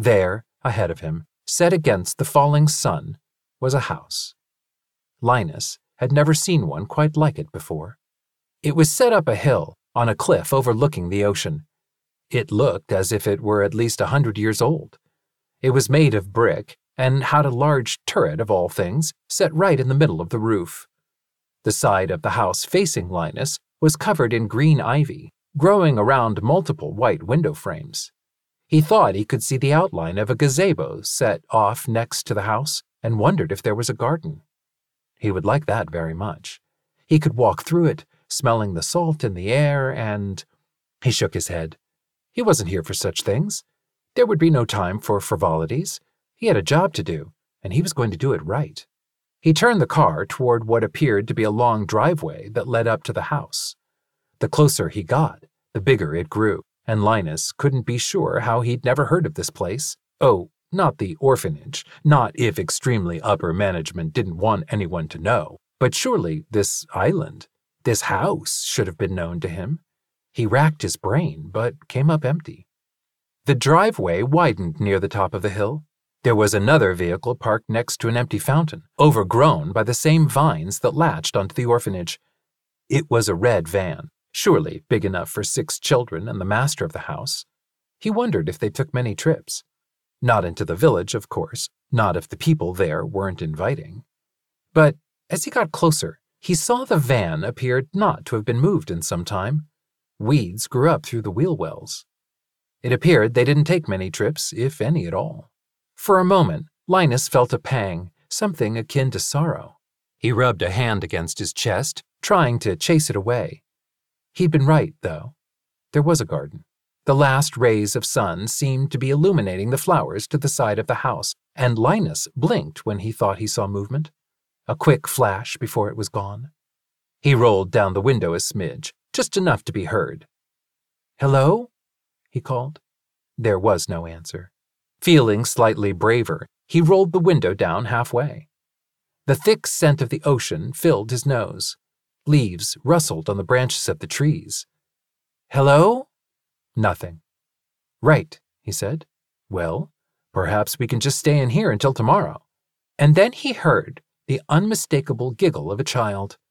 There, ahead of him, set against the falling sun, was a house. Linus had never seen one quite like it before. It was set up a hill, on a cliff overlooking the ocean. It looked as if it were at least 100 years old. It was made of brick and had a large turret of all things set right in the middle of the roof. The side of the house facing Linus was covered in green ivy, growing around multiple white window frames. He thought he could see the outline of a gazebo set off next to the house and wondered if there was a garden. He would like that very much. He could walk through it, smelling the salt in the air, and… He shook his head. He wasn't here for such things. There would be no time for frivolities. He had a job to do, and he was going to do it right. He turned the car toward what appeared to be a long driveway that led up to the house. The closer he got, the bigger it grew, and Linus couldn't be sure how he'd never heard of this place. Oh, not the orphanage, not if extremely upper management didn't want anyone to know, but surely this island, this house should have been known to him. He racked his brain, but came up empty. The driveway widened near the top of the hill. There was another vehicle parked next to an empty fountain, overgrown by the same vines that latched onto the orphanage. It was a red van, surely big enough for 6 children and the master of the house. He wondered if they took many trips. Not into the village, of course, not if the people there weren't inviting. But as he got closer, he saw the van appeared not to have been moved in some time. Weeds grew up through the wheel wells. It appeared they didn't take many trips, if any at all. For a moment, Linus felt a pang, something akin to sorrow. He rubbed a hand against his chest, trying to chase it away. He'd been right, though. There was a garden. The last rays of sun seemed to be illuminating the flowers to the side of the house, and Linus blinked when he thought he saw movement. A quick flash before it was gone. He rolled down the window a smidge, just enough to be heard. "Hello?" he called. There was no answer. Feeling slightly braver, he rolled the window down halfway. The thick scent of the ocean filled his nose. Leaves rustled on the branches of the trees. "Hello?" Nothing. "Right," he said. "Well, perhaps we can just stay in here until tomorrow." And then he heard the unmistakable giggle of a child.